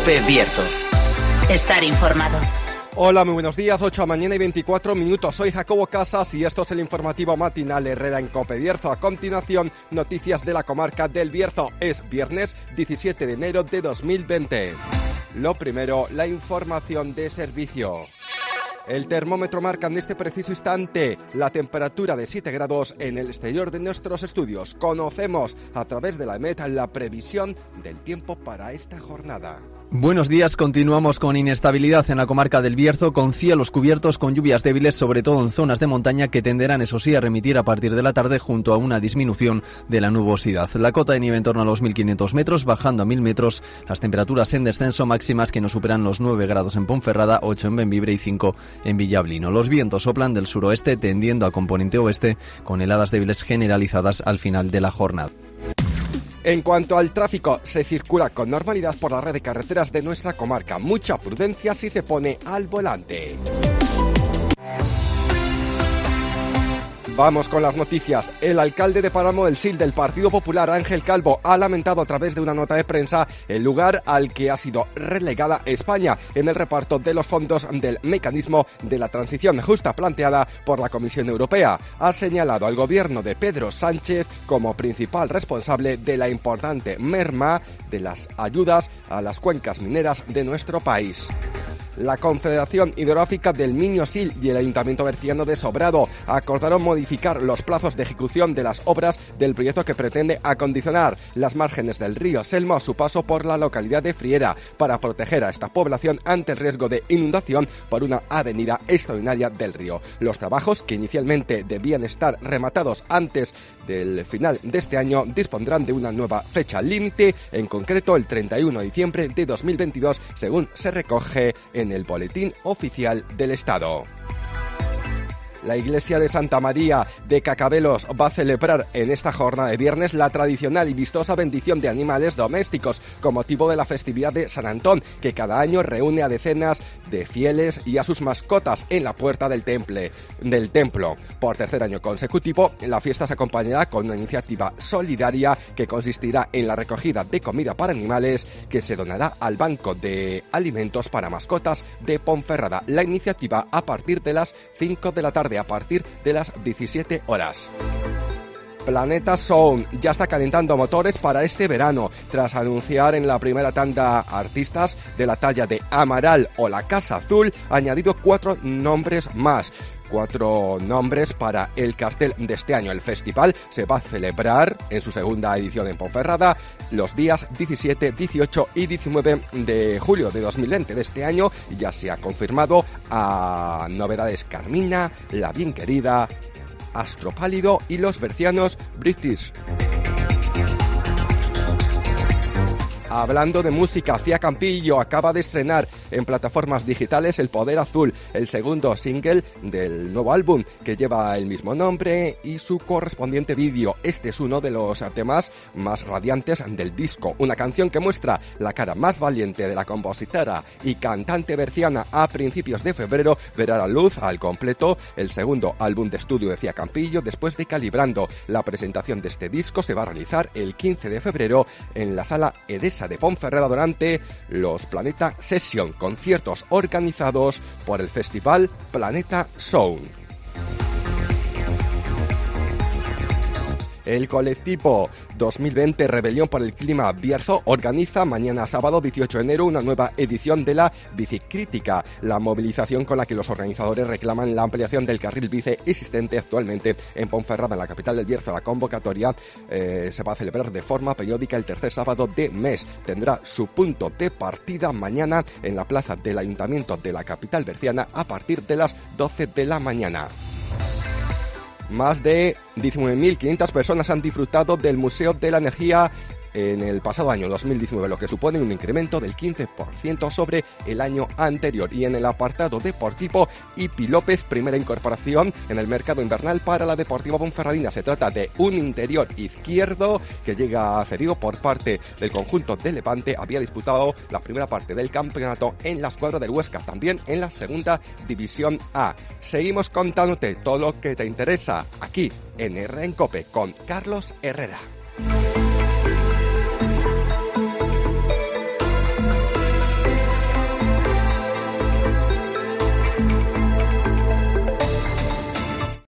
COPE Bierzo. Estar informado. Hola, muy buenos días, 8 de la mañana y 24 minutos. Soy Jacobo Casas y esto es el informativo matinal Herrera en COPE Bierzo. A continuación, noticias de la comarca del Bierzo. Es viernes 17 de enero de 2020. Lo primero, la información de servicio. El termómetro marca en este preciso instante la temperatura de 7 grados en el exterior de nuestros estudios. Conocemos a través de la EMET la previsión del tiempo para esta jornada. Buenos días, continuamos con inestabilidad en la comarca del Bierzo, con cielos cubiertos con lluvias débiles, sobre todo en zonas de montaña que tenderán, eso sí, a remitir a partir de la tarde junto a una disminución de la nubosidad. La cota de nieve en torno a los 1.500 metros, bajando a 1.000 metros, las temperaturas en descenso máximas que no superan los 9 grados en Ponferrada, 8 en Bembibre y 5 en Villablino. Los vientos soplan del suroeste tendiendo a componente oeste, con heladas débiles generalizadas al final de la jornada. En cuanto al tráfico, se circula con normalidad por la red de carreteras de nuestra comarca. Mucha prudencia si se pone al volante. Vamos con las noticias. El alcalde de Páramo del Sil del Partido Popular, Ángel Calvo, ha lamentado a través de una nota de prensa el lugar al que ha sido relegada España en el reparto de los fondos del mecanismo de la transición justa planteada por la Comisión Europea. Ha señalado al gobierno de Pedro Sánchez como principal responsable de la importante merma de las ayudas a las cuencas mineras de nuestro país. La Confederación Hidrográfica del Miño-Sil y el Ayuntamiento Berciano de Sobrado acordaron modificar los plazos de ejecución de las obras del proyecto que pretende acondicionar las márgenes del río Selma a su paso por la localidad de Friera para proteger a esta población ante el riesgo de inundación por una avenida extraordinaria del río. Los trabajos, que inicialmente debían estar rematados antes del final de este año, dispondrán de una nueva fecha límite, en concreto el 31 de diciembre de 2022, según se recoge en el Boletín Oficial del Estado. La iglesia de Santa María de Cacabelos va a celebrar en esta jornada de viernes la tradicional y vistosa bendición de animales domésticos con motivo de la festividad de San Antón, que cada año reúne a decenas de fieles y a sus mascotas en la puerta del templo. Por tercer año consecutivo, la fiesta se acompañará con una iniciativa solidaria que consistirá en la recogida de comida para animales que se donará al Banco de Alimentos para Mascotas de Ponferrada. La iniciativa a partir de las 5 de la tarde, a partir de las 17 horas. Planeta Sound ya está calentando motores para este verano, tras anunciar en la primera tanda artistas de la talla de Amaral o La Casa Azul, ha añadido 4 nombres más. 4 nombres para el cartel de este año. El festival se va a celebrar en su segunda edición en Ponferrada los días 17, 18 y 19 de julio de 2020 de este año. Ya se ha confirmado a Novedades Carmina, La Bien Querida, Astropálido y los bercianos British. Hablando de música, Cía Campillo acaba de estrenar en plataformas digitales El Poder Azul, el segundo single del nuevo álbum que lleva el mismo nombre y su correspondiente vídeo. Este es uno de los temas más radiantes del disco, una canción que muestra la cara más valiente de la compositora y cantante berciana. A principios de febrero verá la luz al completo el segundo álbum de estudio de Cía Campillo después de Calibrando. La presentación de este disco se va a realizar el 15 de febrero en la Sala Edesa de Ponferrada durante los Planeta Session, conciertos organizados por el festival Planeta Sound. El colectivo 2020 Rebelión por el Clima Bierzo organiza mañana sábado 18 de enero una nueva edición de la Bicicrítica, la movilización con la que los organizadores reclaman la ampliación del carril bici existente actualmente en Ponferrada, en la capital del Bierzo. La convocatoria se va a celebrar de forma periódica el tercer sábado de mes. Tendrá su punto de partida mañana en la plaza del Ayuntamiento de la capital berciana a partir de las 12 de la mañana. Más de 19.500 personas han disfrutado del Museo de la Energía en el pasado año 2019, lo que supone un incremento del 15% sobre el año anterior. Y en el apartado deportivo, Ipi López, primera incorporación en el mercado invernal para la Deportiva Ponferradina. Se trata de un interior izquierdo que llega cedido por parte del conjunto de Levante. Había disputado la primera parte del campeonato en la escuadra del Huesca, también en la segunda división A. Seguimos contándote todo lo que te interesa aquí en Herrera en COPE con Carlos Herrera.